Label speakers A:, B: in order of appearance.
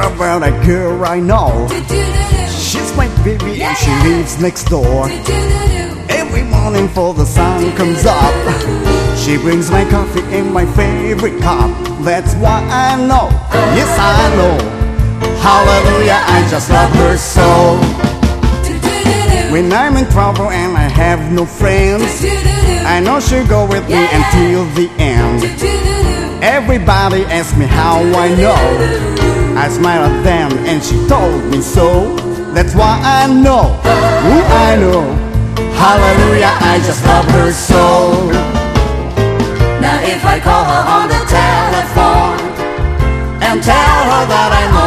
A: about a girl I know. She's my baby and she lives next door. Every morning before the sun comes up, she brings my coffee in my favorite cup. That's why I know, yes I know, hallelujah, I just love her so. When I'm in trouble and I have no friends, I know she'll go with me until the end. Everybody asks me how I know. I smile at them and she told me so. That's why I know, I know, hallelujah, I just love her so.
B: Now if I call her on the telephone and tell her that I